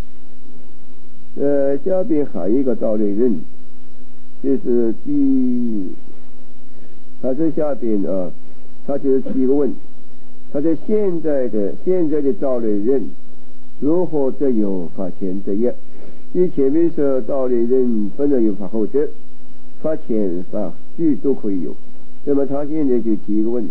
呃，下边还有一个道理人，就是第，他这下边啊，他就是提一个问，他在现在的现在的道理人如何则有发前者也？你前面说道理人不能有发后者，发前发具都可以有，那么他现在就提一个问题，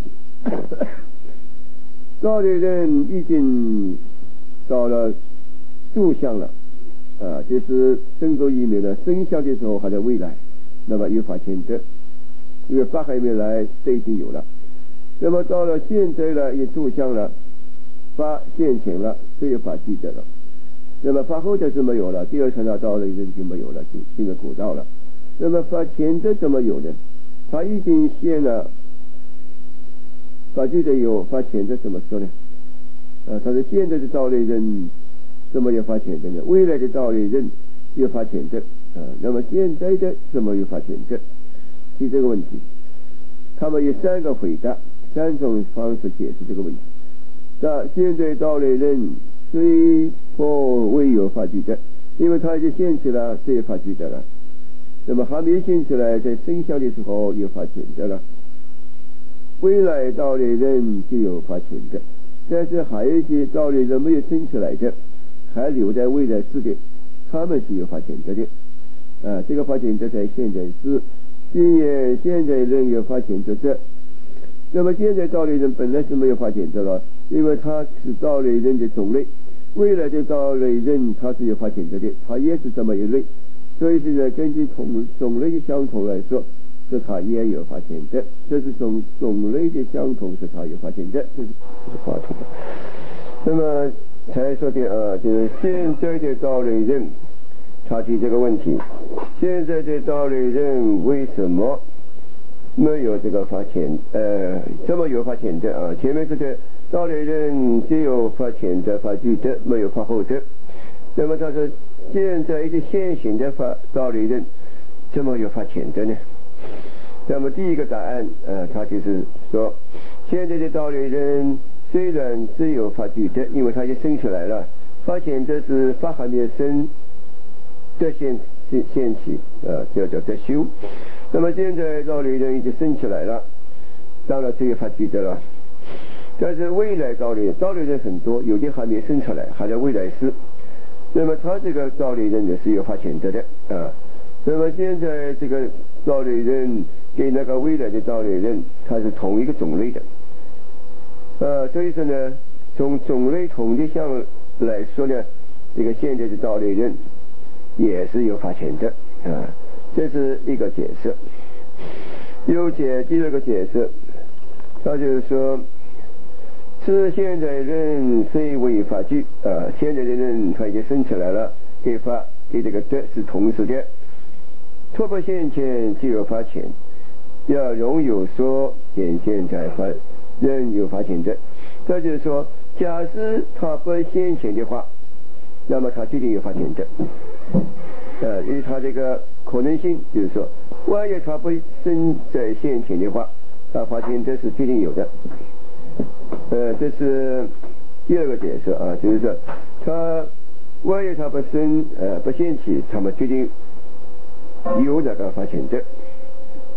道理人已经到了住相了啊，就是正走一面的生相的时候还在未来，那么有发前者，因为发还没来，这已经有了。那么到了现在了，也住相了，发现前了，这有发具者了。那么发后者是没有了，第二层呢到了人就没有了，就进了古道了。那么发前者怎么有呢？他已经现了，发具者有，发前者怎么说呢？啊，他是现在的道理人怎么有发前者呢？未来的道理人有发前者啊，那么现在的怎么有发前者？提这个问题，他们有三个回答，三种方式解释这个问题。那现在道理人虽或未有发具者，因为他已经现起了，这有发具者了。那么还没现起来，在生效的时候有发前者了。未来道理人就有发前者，但是还有一些道理人没有生起来的，还留在未来世的，他们是有发前者的。啊，这个发前者在现在是，今也现在人有发前者者。那么现在道理人本来是没有发前者了，因为他是道理人的种类，未来的道理人他是有发前者的，他也是这么一类，所以现在根据同种类的相同来说，是他也有发前者，这是从种类的相同是他有发前者，这是话题。那么才说的啊，就是现在的道理人，他提这个问题，现在的道理人为什么没有这个发前呃，这么有发前者啊？前面这个道理人只有发前者、发具者，没有发后者。那么他说现在一个现行的发道理人怎么有发前者呢？那么第一个答案呃，他就是说，现在的道理人虽然只有发具者，因为他已经生出来了，发前者是发还没有生的现现起呃，叫做得修。那么现在道理人已经生起来了，当然这个发具者了。但是未来道理道理人很多，有的还没生出来，还在未来世。那么他这个道理人也是有发前者的啊。那么现在这个道理人跟那个未来的道理人，它是同一个种类的。呃，所以说呢，从种类统计上来说呢，这个现在的道理人也是有发前者啊。这是一个解释。又解第二个解释，他就是说，是现在人虽未发具啊，现在的人他已经生出来了，给发给这个德是同时的，突破现前就有发前，要容有说显现在发人有发前者。这就是说，假使他不现前的话，那么他决定有发前者。呃，因为他这个可能性就是说，万一他不生在现前的话，他发前者是决定有的。呃，这是第二个解释啊，就是说，他万一他不生呃不现起，他们决定有这个发前者。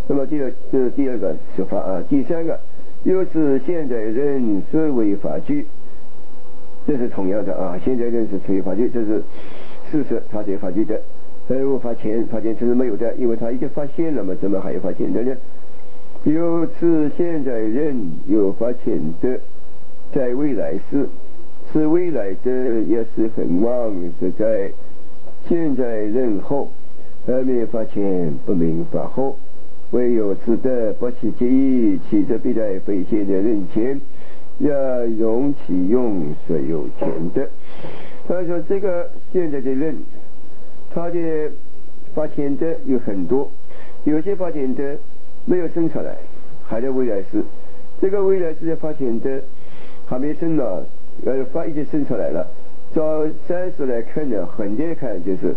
那么第二这是第二个说法啊。第三个，又是现在人视为法具，这是同样的啊。现在人是视为法具，这是事实，他是法具的。而无法前发现这是没有的，因为他已经发现了嘛，怎么还有发现的呢？由此现在人有发现的，在未来世，是未来的也是很旺，是在现在人后，而没发现不明法后，唯有此的不起其意，其则必在非现的人前，要容其用所有钱的。他说这个现在的人，他的发现的有很多，有些发现的没有生出来，还在未来世。这个未来世的发现的还没生呢，呃，发已经生出来了。照三十来看呢，很多看就是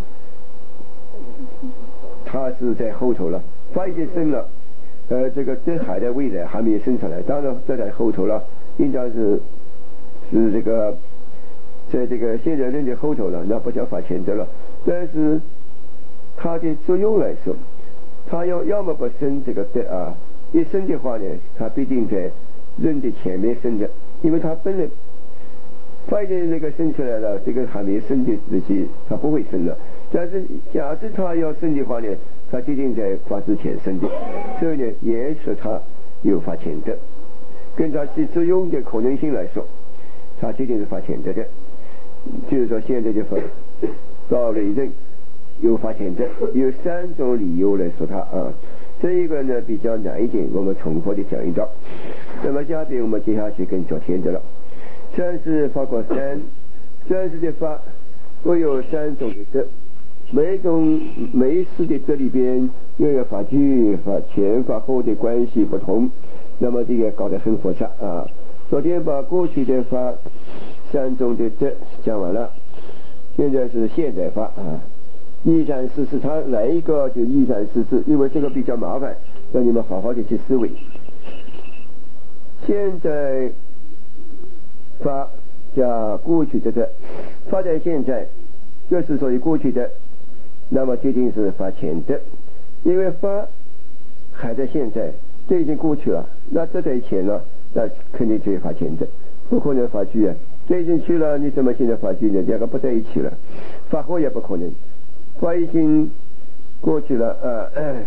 他是在后头了，发已经生了，呃，这个这还在未来还没有生出来，当然这在后头了，应该是是这个在这个现在人的后头了，那不叫发现的了。但是它的作用来说，它要要么不生这个的啊，一生的话呢，它必定在人的前面生的，因为它本来发现那个生出来了，这个还没生的日期它不会生了。但是假设它要生的话呢，它必定在发之前生的，所以呢，也是它有发现的。跟它起作用的可能性来说，它必定是发现的的。就是说现在的法到了人有发现的，有三种理由来说它啊。这一个呢比较难一点，我们重复的讲一道。那么下边我们接下去跟昨天的了。三是法过三，三是的法都有三种的德，每一种每一次的德里边又有法具、法前、法后的关系不同，那么这个搞得很复杂啊。昨天把过去的法三种的德讲完了，现在是现在法啊。一三四四，它来一个就一三四四，因为这个比较麻烦，让你们好好的去思维。现在发加过去的的，发在现在，就是属于过去的，那么决定是发前的，因为发还在现在，这已经过去了，那这在前了，那肯定就是发前的，不可能发具啊，这已经去了，你怎么现在发具呢？两个不在一起了，发后也不可能。发已经过去了，呃，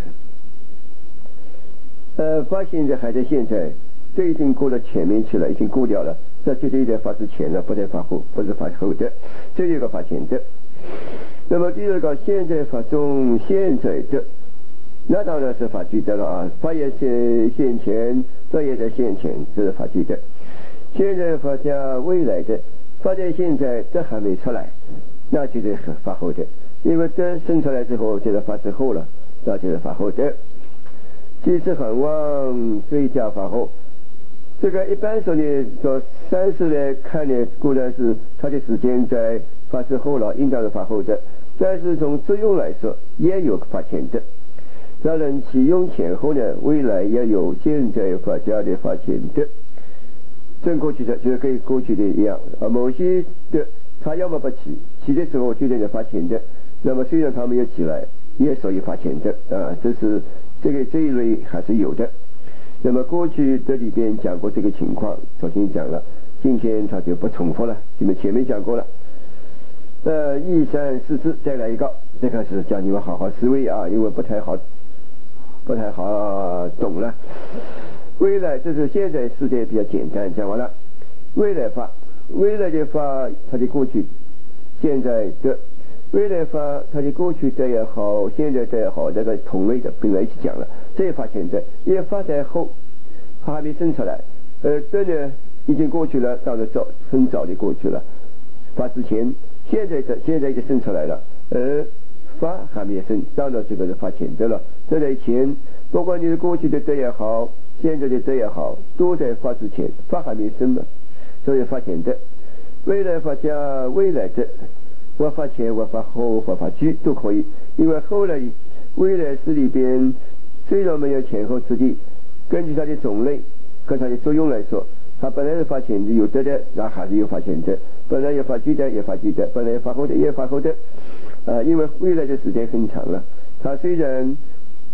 呃，发现在还在现在，这已经过了前面去了，已经过掉了，这绝对在发之前了，不在发后，不是发后的，这一个发前的。那么第二个，现在发中现在的，那当然是发具的了啊，发也现现前，这也在现前，这是发具的。现在发加未来的，发在现在，这还没出来，那就得是发后的。因为这生出来之后就是发之后了，那就是发后的。即是很旺，最佳发后。这个一般说呢，说三十来看呢，固然是它的时间在发之后了，应当是发后的。但是从作用来说，也有发前的。当然启用前后呢，未来也有现在发家的发前的。正过去的就是跟过去的一样啊，某些的它要么不起，起的时候就在发前的。那么虽然他们也起来，也属于发钱的啊，这是这个这一类还是有的。那么过去这里边讲过这个情况，昨天讲了，今天他就不重复了，你们前面讲过了。呃，一三四四再来一个，这个是叫你们好好思维啊，因为不太好，不太好懂了。未来这是现在世界比较简单，讲完了。未来法，未来的法，它的过去、现在的。未来法，它的过去的也好，现在的也好，这个同类的并在一起讲了。这一发现在，因为发在后，它还没生出来，呃，这呢已经过去了，到了早很早就过去了。发之前，现在的现在已经生出来了，而发还没生，到了这个是发前的了。这在前，不管你是过去的这也好，现在的这也好，都在发之前，发还没生呢，所以发前的。未来法加未来的。我发前，我发后，我发居都可以，因为后来未来式里边虽然没有前后之地，根据它的种类和它的作用来说，它本来是发前的有的的，那还是有发前的；本来有发居的也发居的，本来有发后的也发后的。呃，因为未来的时间很长了，它虽然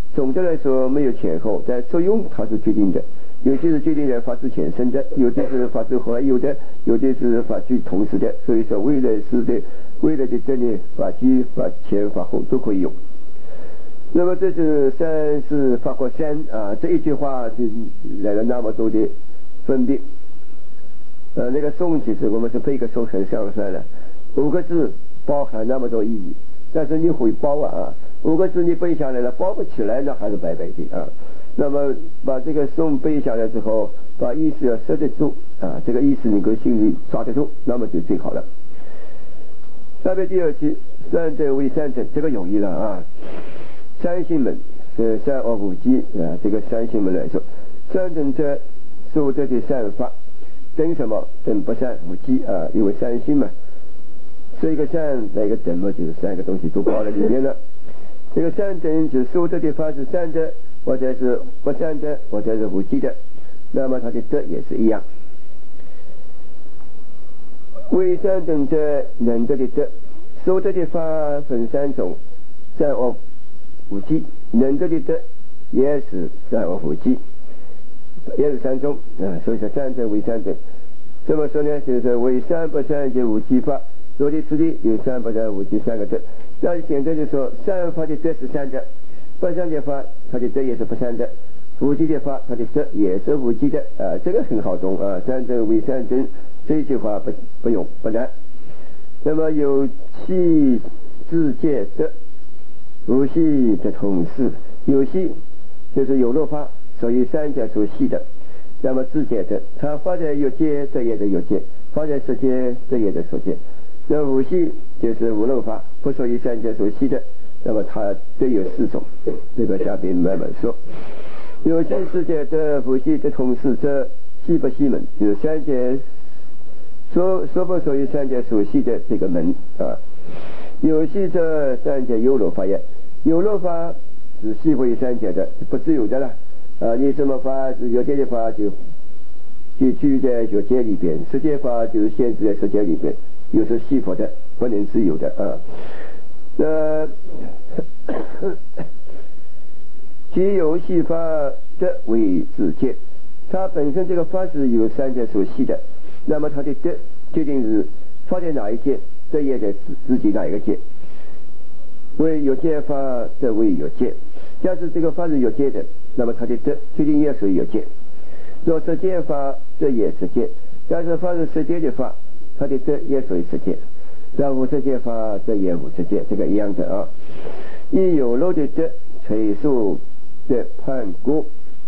总的来说没有前后，但作用它是决定的。有些是决定在发之前生的，有的是发之后还有的，有的是发居同时的。所以说未来时的未来的这里发居发前发后都可以用。那么这是三是法国三啊，这一句话就来了那么多的分别。呃，那个颂其实我们是背个颂很上算了，五个字包含那么多意义，但是你会包啊，五个字你背下来了，包不起来那还是白白的啊。那么把这个颂背下来之后，把意思要摄得住啊，这个意思能够心里抓得住，那么就最好了。下面第二句，三者为三者，这个容易了啊。三性门是三而五基啊，这个三性门来说，三等者所得的善法，等什么？等不善无基啊，因为三性嘛，这一个善再一个等嘛，就是三个东西都包在里面了。这个三等就所得的法是善的，或者是不善的，或者是无基的，那么它的德也是一样。为三等者能得的德，所得的法分三种，善恶无基，能得的德也是善恶无基，也是三种啊。所以说三等为三等，这么说呢，就是为善不善就无基法，所的此地有善不善无基三个德。那简单就说，善法的德是善的，不善的法它的德也是不善的，无基的法它的德也是无基的啊，这个很好懂啊。三等为三等这句话不不用不难。那么有气自界德，无系的同事，有系就是有漏法，所以三者所系的。那么自界的，它发在有界，这也得有界；发在实界，这也得实界。那无系就是无漏法，不属于三者所系的。那么它都有四种，这个下边慢慢说。有系世界的无系的同事，这系不系门，就是三者所所不属于三者所系的这个门啊。有系这三者有漏法也，有漏法是系为三者的，不自由的了啊。你什么法有界的法就就居在有界里边，实界法就是限制在实界里边，又是系佛的，不能自由的啊。那其有系法的为自界，它本身这个法是由三者所系的，那么它的德究竟是发在哪一界，这也得自己哪一个界。为有界法的为有界，假使这个法是有界的，那么它的德究竟也属于有界。若实界法，这也是界；假使法是实界的法，它的德也属于实界。那无实界法，这也无实界，这个一样的啊。以有漏的德垂数的判故，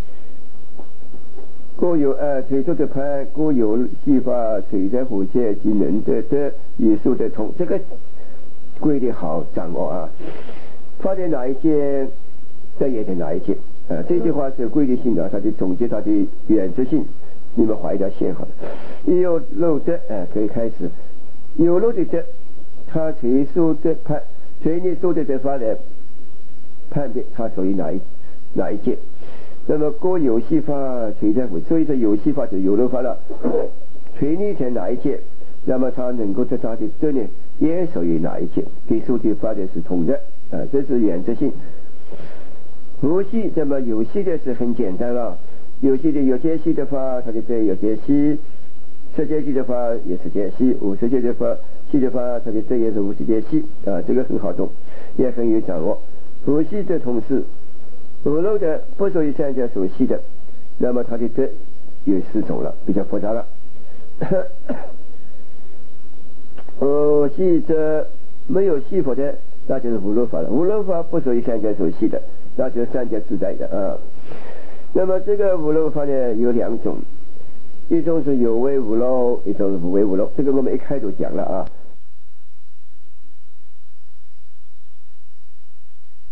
故有呃垂数的判，故有系法垂在虎界及能得德与数的同，这个规律好掌握啊。发在哪一界，这也在哪一界啊。这句话是规律性的，它的总结它的原则性，你们画一条线好了。一有漏的啊，可以开始。有漏的德，它垂数的判，垂你数的德法来判别它属于哪一哪一界。那么各有系法垂在虎，所以说有系法就有漏法了，垂你在哪一界，那么它能够得到的德呢，也属于哪一界，跟数的法的是同的啊，这是原则性。无系，那么有系的是很简单了，有系的有界系的话，它的对有界系。实界系的话也是界系，无实界的话系的话，它的这也是无实界系啊，这个很好懂，也很有掌握。无系的同时，无漏的不属于三者所系的，那么它的这有四种了，比较复杂了。无系者没有系佛的，那就是无漏法了。无漏法不属于三者所系的，那就是三者自在的啊。那么这个无漏法呢有两种。一种是有为无漏，一种是无为无漏，这个我们一开头讲了啊。